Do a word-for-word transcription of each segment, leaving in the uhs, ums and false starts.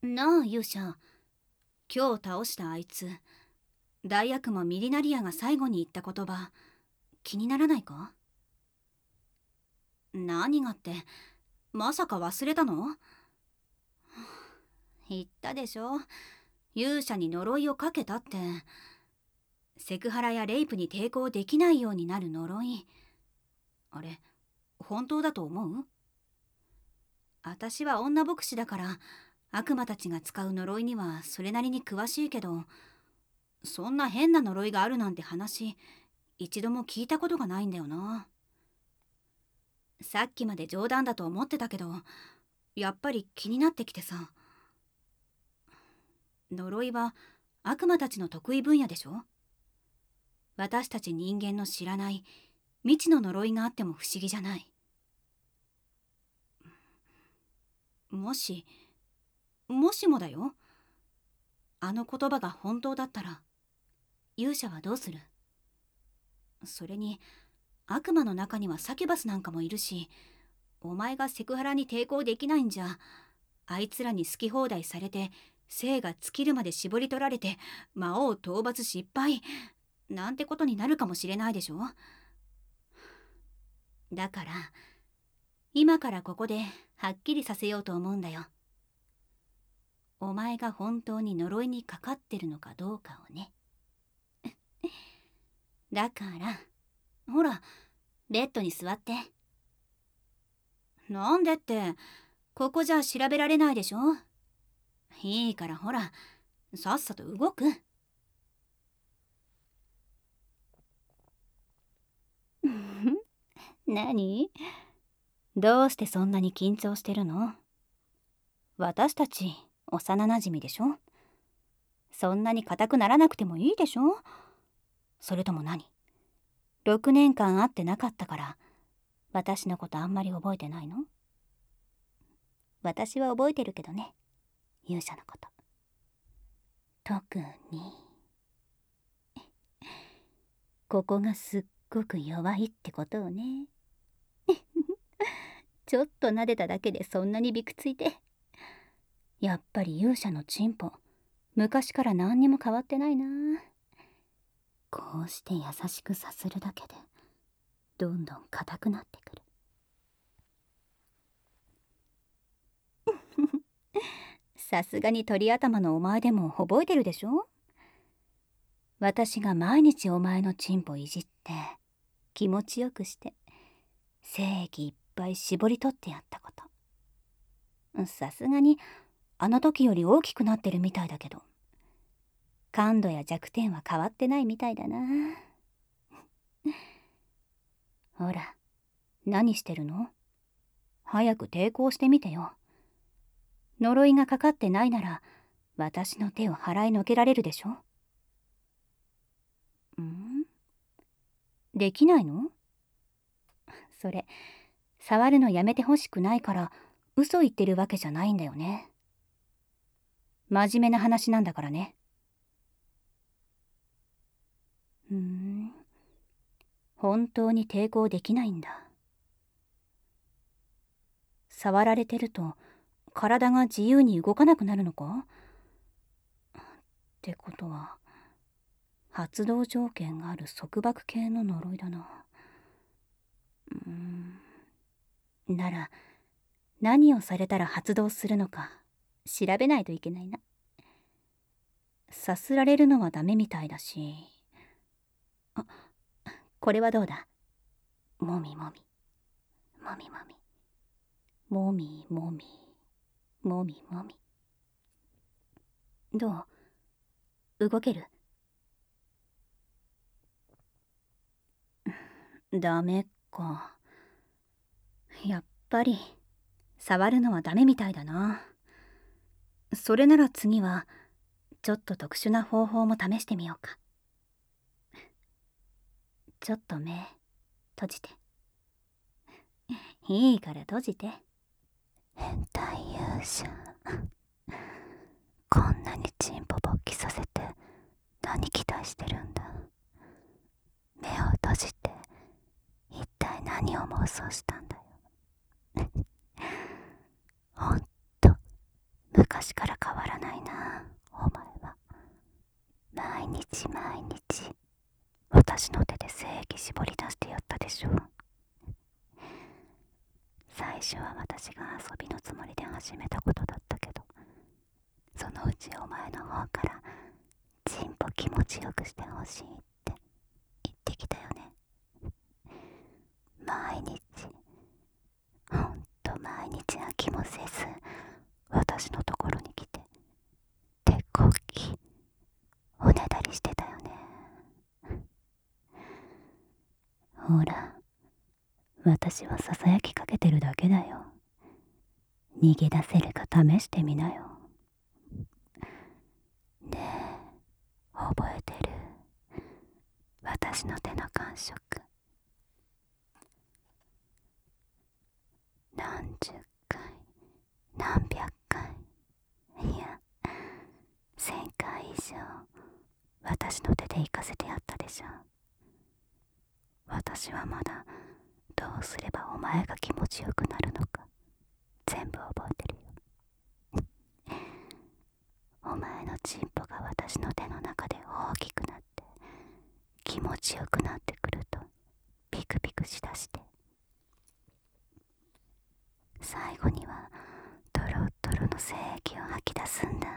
なあ勇者、今日倒したあいつ、大悪魔ミリナリアが最後に言った言葉、気にならないか？何がって、まさか忘れたの？言ったでしょ、勇者に呪いをかけたって。セクハラやレイプに抵抗できないようになる呪い。あれ、本当だと思う？私は女牧師だから悪魔たちが使う呪いにはそれなりに詳しいけど、そんな変な呪いがあるなんて話一度も聞いたことがないんだよな。さっきまで冗談だと思ってたけど、やっぱり気になってきてさ。呪いは悪魔たちの得意分野でしょ？私たち人間の知らない未知の呪いがあっても不思議じゃない。もしもしもだよ、あの言葉が本当だったら勇者はどうする？それに悪魔の中にはサキュバスなんかもいるし、お前がセクハラに抵抗できないんじゃ、あいつらに好き放題されて精が尽きるまで絞り取られて魔王討伐失敗なんてことになるかもしれないでしょ。だから今からここではっきりさせようと思うんだよ。お前が本当に呪いにかかってるのかどうかをね。だからほら、ベッドに座って。なんでって、ここじゃ調べられないでしょ。いいからほら、さっさと動く。何？どうしてそんなに緊張してるの？私たち幼なじみでしょ。そんなに硬くならなくてもいいでしょ。それとも何？ろくねんかん会ってなかったから私のことあんまり覚えてないの？私は覚えてるけどね、勇者のこと。特にここがすっごく弱いってことをね。ちょっと撫でただけでそんなにびくついて。やっぱり勇者のチンポ、昔から何にも変わってないな。こうして優しくさするだけでどんどん硬くなってくる。さすがに鳥頭のお前でも覚えてるでしょ？私が毎日お前のチンポいじって気持ちよくして精液いっぱい絞り取ってやったこと。さすがにあの時より大きくなってるみたいだけど、感度や弱点は変わってないみたいだな。ほら、何してるの？早く抵抗してみてよ。呪いがかかってないなら私の手を払いのけられるでしょ。ん？できないの？それ触るのやめてほしくないから嘘言ってるわけじゃないんだよね。真面目な話なんだからね。うーん、本当に抵抗できないんだ。触られてると体が自由に動かなくなるのか？ってことは発動条件がある束縛系の呪いだな。うーん、なら何をされたら発動するのか調べないといけないな。さすられるのはダメみたいだし。あ、これはどうだ？もみもみもみもみもみもみもみもみ。どう？動ける？ダメか。やっぱり触るのはダメみたいだな。それなら次はちょっと特殊な方法も試してみようか。ちょっと目閉じて。いいから閉じて。変態勇者、こんなにチンポ勃起させて何期待してるんだ。目を閉じて一体何を妄想したんだよ。ほんと昔から可日毎日私の手で精液絞り出してやったでしょ。最初は私が遊びのつもりで始めたことだったけど、そのうちお前の方からチンポ気持ちよくしてほしいって言ってきたよね。毎日、ほんと毎日飽きもせず私のところに来て手こきおねだりしてたよね。ほら、私はささやきかけてるだけだよ。逃げ出せるか試してみなよ。ねえ、覚えてる？私の手の感触。何十回、何百回、いや、千回以上私の手で行かせてやったでしょ。私はまだどうすればお前が気持ちよくなるのか全部覚えてるよ。お前のチンポが私の手の中で大きくなって気持ちよくなってくるとピクピクしだして、最後にはドロッドロの精液を吐き出すんだ。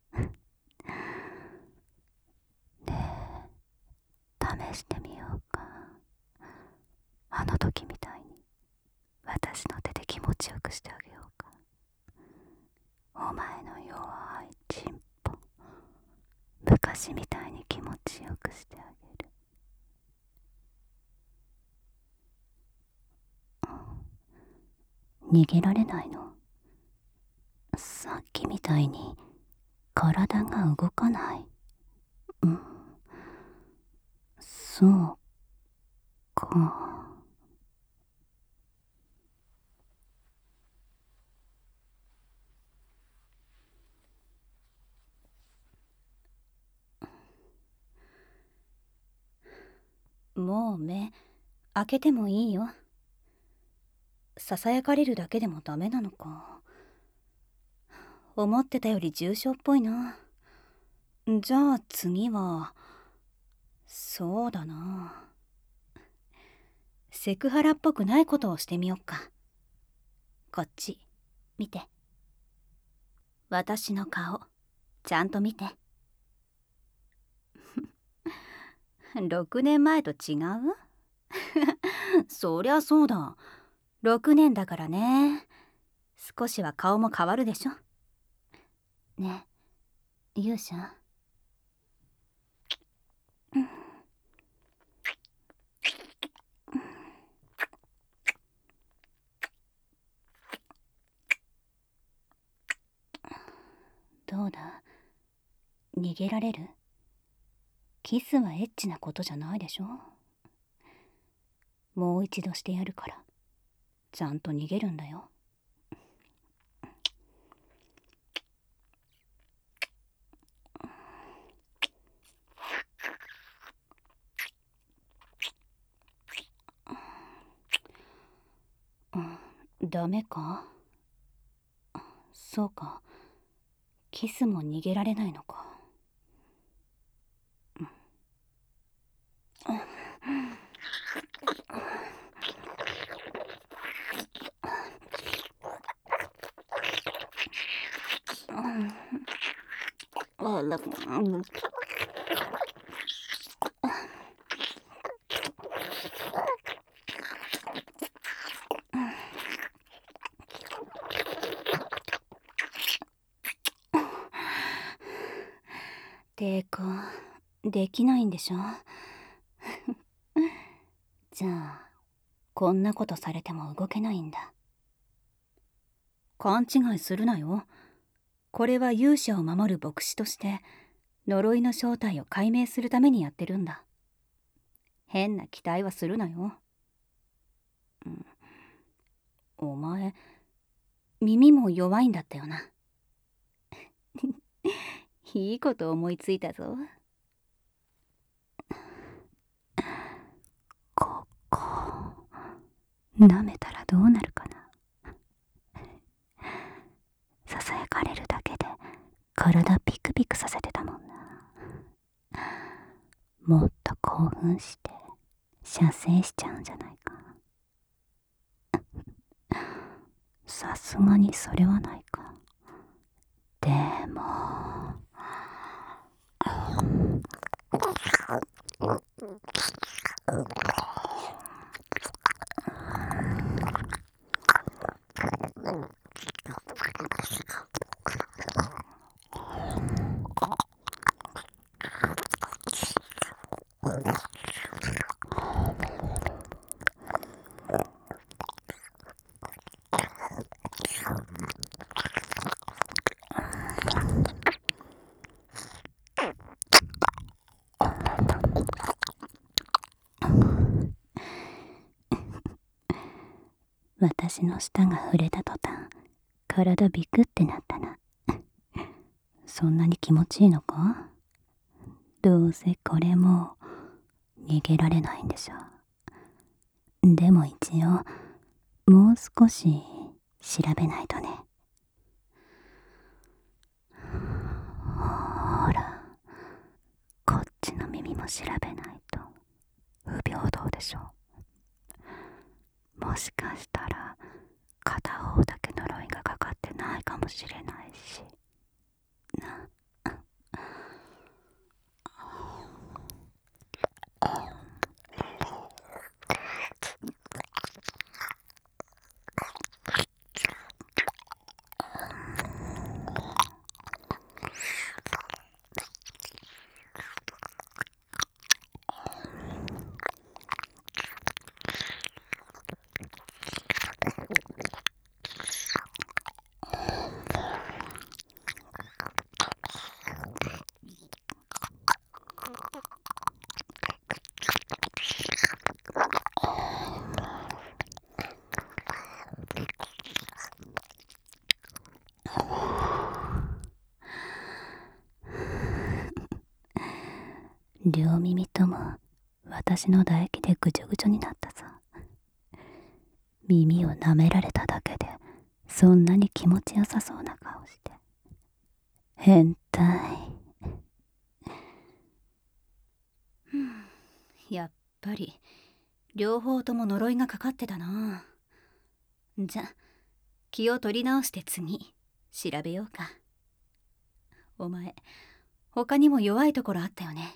で、試してみようか。あの時みたいに私の手で気持ちよくしてあげようか。お前の弱いチンポ、昔みたいに気持ちよくしてあげる。逃げられないの？さっきみたいに体が動かない。うん、そうか。もう目開けてもいいよ。ささやかれるだけでもダメなのか。思ってたより重症っぽいな。じゃあ次は、そうだな。セクハラっぽくないことをしてみよっか。こっち、見て。私の顔、ちゃんと見て。ろくねんまえと違う？そりゃそうだ。ろくねんだからね。少しは顔も変わるでしょ。ねえ、勇者。どうだ？逃げられる？キスはエッチなことじゃないでしょ。もう一度してやるから、ちゃんと逃げるんだよ。ダメか？そうか。キスも逃げられないのか。あら、抵抗できないんでしょ。じゃあこんなことされても動けないんだ。勘違いするなよ。これは勇者を守る牧師として呪いの正体を解明するためにやってるんだ。変な期待はするなよ。うん、お前耳も弱いんだったよな。いいこと思いついたぞ。ここ舐めたらどうなるかな。ささやかれるだけで体ピクピクさせてたもんな。 扮して射精しちゃうんじゃないか。さすがにそれはないか。でも私の舌が触れた途端、体ビクってなったな。そんなに気持ちいいのか？どうせこれも逃げられないんでしょ。でも一応もう少し調べないとね。ほら、こっちの耳も調べないと不平等でしょ。もしかしたら片方だけ呪いがかかってないかもしれないしな。両耳とも私の唾液でぐちょぐちょになったさ。耳を舐められただけでそんなに気持ちよさそうな顔して。変態。やっぱり両方とも呪いがかかってたな。じゃ、気を取り直して次調べようか。お前他にも弱いところあったよね。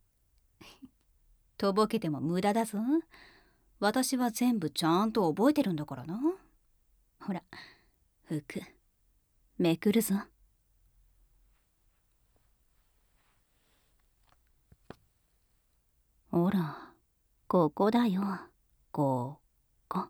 とぼけても無駄だぞ。私は全部ちゃんと覚えてるんだからな。ほら、服めくるぞ。ほら、ここだよ。ここ。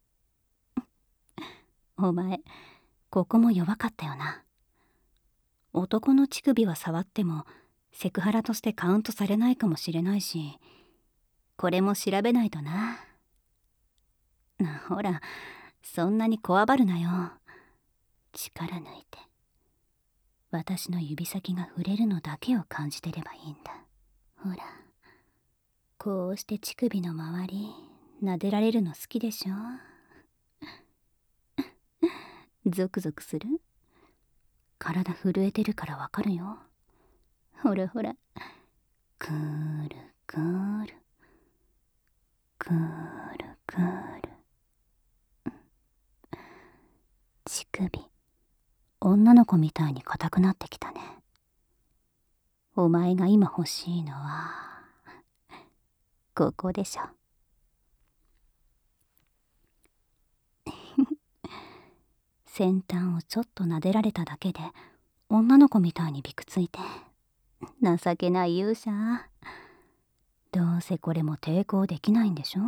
お前ここも弱かったよな。男の乳首は触ってもセクハラとしてカウントされないかもしれないし、これも調べないとな。ほら、そんなにこわばるなよ。力抜いて私の指先が触れるのだけを感じてればいいんだ。ほら、こうして乳首の周り撫でられるの好きでしょ。ゾクゾクする？体震えてるからわかるよ。ほらほら、くーるくーるくーるくーる。乳首女の子みたいに硬くなってきたね。お前が今欲しいのはここでしょ。先端をちょっと撫でられただけで女の子みたいにびくついて、情けない勇者。どうせこれも抵抗できないんでしょ。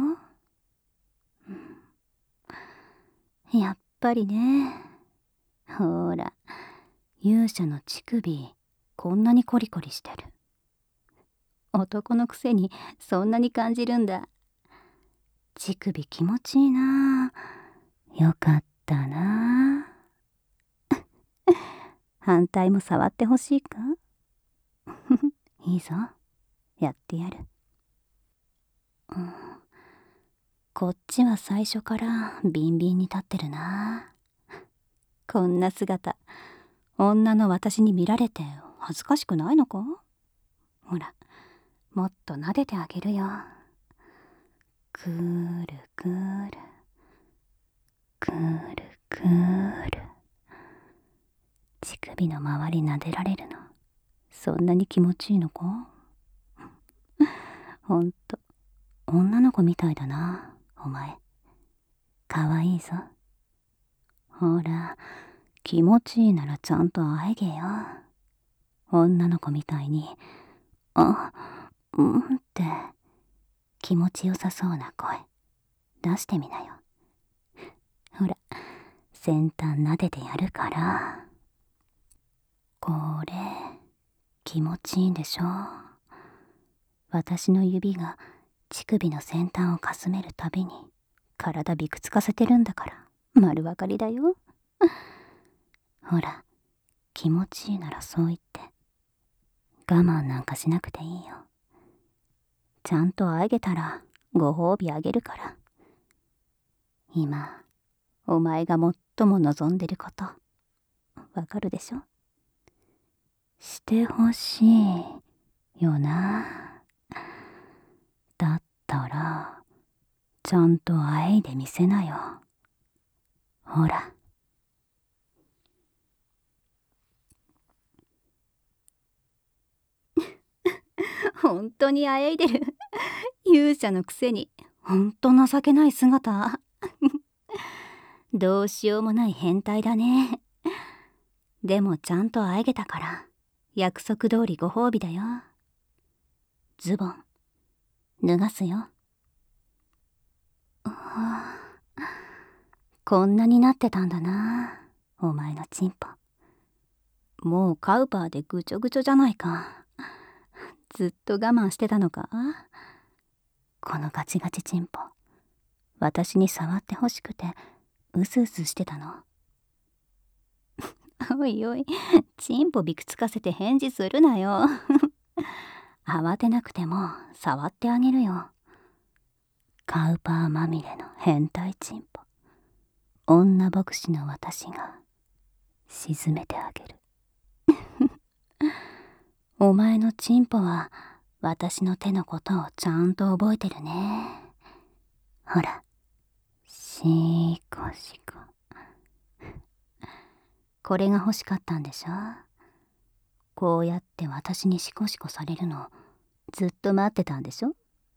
やっぱりね。ほら、勇者の乳首こんなにコリコリしてる。男のくせにそんなに感じるんだ。乳首気持ちいいな。よかったな。反対も触ってほしいか？いいぞ、やってやる。うん、こっちは最初からビンビンに立ってるな。こんな姿女の私に見られて恥ずかしくないのか？ほら、 もっと撫でてあげるよ。くーるくーるくーるくーる。乳首の周り撫でられるのそんなに気持ちいいのか？ほんと女の子みたいだなお前。かわいいぞ。ほら気持ちいいならちゃんとあえげよ。女の子みたいにあうんって気持ちよさそうな声出してみなよ。ほら先端撫でてやるから。これ気持ちいいんでしょ。私の指が乳首の先端をかすめるたびに体びくつかせてるんだから丸分かりだよ。ほら気持ちいいならそう言って我慢なんかしなくていいよ。ちゃんとあげたらご褒美あげるから。今お前が最も望んでることわかるでしょ。してほしいよな。だったらちゃんとあえいでみせなよ。ほら本当にあえいでる。勇者のくせにほんと情けない姿。どうしようもない変態だね。でもちゃんとあえげたから約束通りご褒美だよ。ズボン脱がすよ。こんなになってたんだなお前のチンポ。もうカウパーでぐちょぐちょじゃないか。ずっと我慢してたのか。このガチガチチンポ私に触ってほしくてうすうすしてたの。おいおいチンポびくつかせて返事するなよ。慌てなくても触ってあげるよ。カウパーまみれの変態チンポ女牧師の私が沈めてあげる。お前のチンポは私の手のことをちゃんと覚えてるね。ほらシーコシコ。これが欲しかったんでしょ。こうやって私にシコシコされるのずっと待ってたんでしょ。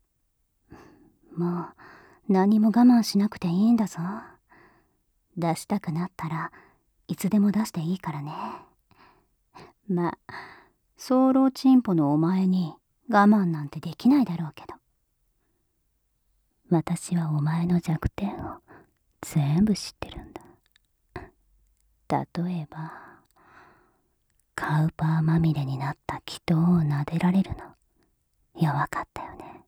もう何も我慢しなくていいんだぞ。出したくなったらいつでも出していいからね。まあ早漏チンポのお前に我慢なんてできないだろうけど、私はお前の弱点を全部知ってるんだ。例えばカウパーまみれになった祈祷を撫でられるの弱かったよね。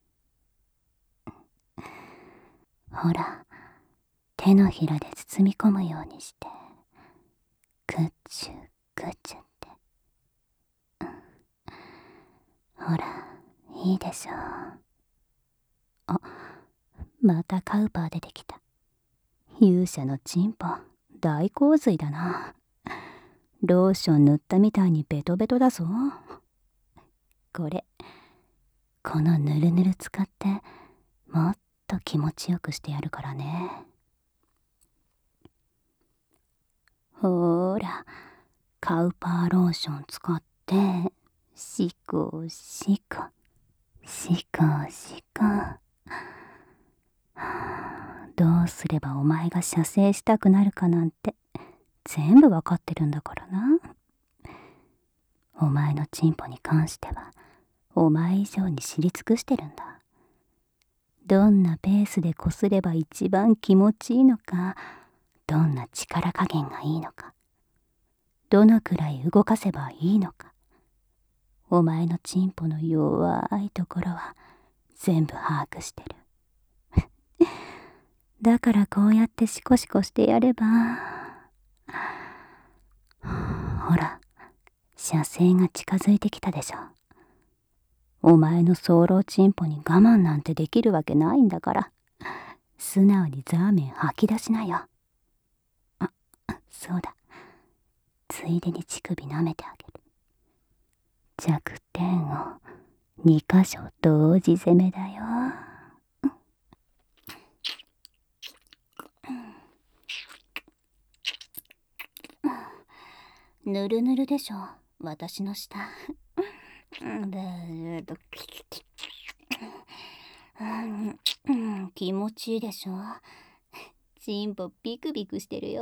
ほら手のひらで包み込むようにしてクッチュクッチュって、うん、ほらいいでしょう。あまたカウパー出てきた。勇者のチンポ大洪水だな。ローション塗ったみたいにベトベトだぞ。これこのぬるぬる使ってもっと気持ちよくしてやるからね。ほーらカウパーローション使ってシコシコシコシコ。どうすればお前が射精したくなるかなんて全部わかってるんだからな。お前のチンポに関してはお前以上に知り尽くしてるんだ。どんなペースでこすれば一番気持ちいいのか、どんな力加減がいいのか、どのくらい動かせばいいのか、お前のチンポの弱いところは全部把握してる。だからこうやってシコシコしてやれば、ほら射精が近づいてきたでしょ。お前の早漏チンポに我慢なんてできるわけないんだから、素直にザーメン吐き出しなよ。あ、そうだ。ついでに乳首舐めてあげる。弱点を二箇所同時攻めだよ。ぬるぬるでしょ、私の舌。気持ちいいでしょ。チンポビクビクしてるよ。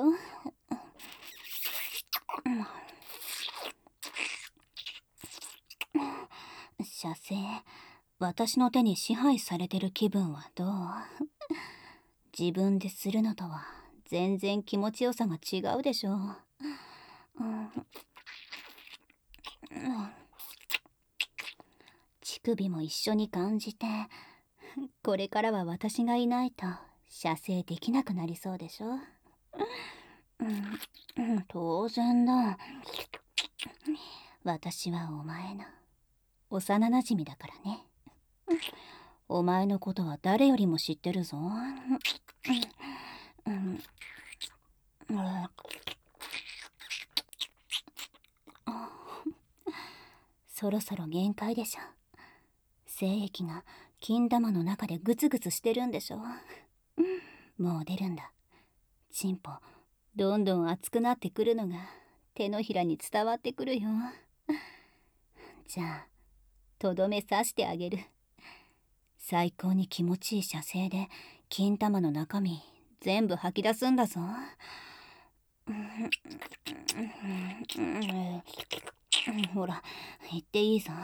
射精、私の手に支配されてる気分はどう？自分でするのとは全然気持ちよさが違うでしょ。乳首も一緒に感じて、これからは私がいないと射精できなくなりそうでしょ。当然だ。私はお前の幼なじみだからね。お前のことは誰よりも知ってるぞ。そろそろ限界でしょ。精液が金玉の中でグツグツしてるんでしょ。もう出るんだ。チンポどんどん熱くなってくるのが手のひらに伝わってくるよ。じゃあとどめ刺してあげる。最高に気持ちいい射精で金玉の中身全部吐き出すんだぞ。ほら言っていいぞ。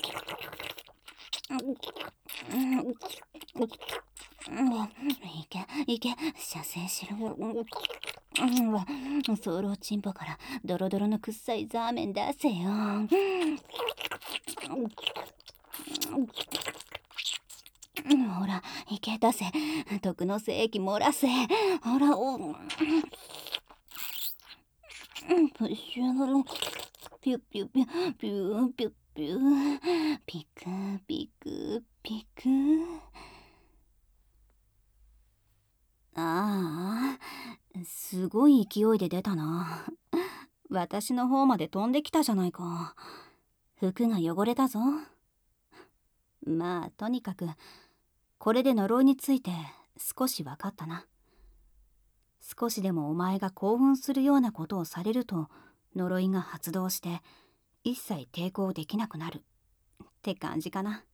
いけいけ、射精しろ。ソロチンポからドロドロのくっさいザーメン出せよ。ほらいけ、出せ。毒の精液漏らせ。ほら、おプシュピュピュピュピュピュピュピクピクピク。ああ、すごい勢いで出たな。私の方まで飛んできたじゃないか。服が汚れたぞ。まあとにかくこれで呪いについて少し分かったな。少しでもお前が興奮するようなことをされると呪いが発動して一切抵抗できなくなるって感じかな。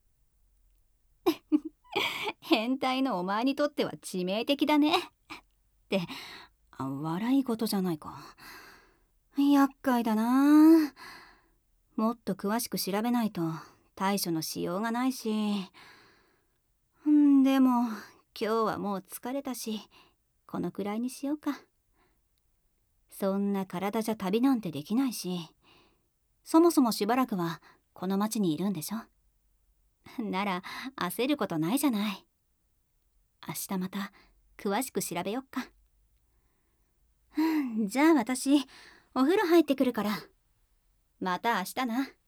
変態のお前にとっては致命的だねって笑い事じゃないか。厄介だな。もっと詳しく調べないと対処のしようがないし。んでも今日はもう疲れたしこのくらいにしようか。そんな体じゃ旅なんてできないし、そもそもしばらくはこの町にいるんでしょ。なら焦ることないじゃない。明日また詳しく調べよっか。じゃあ私お風呂入ってくるからまた明日な。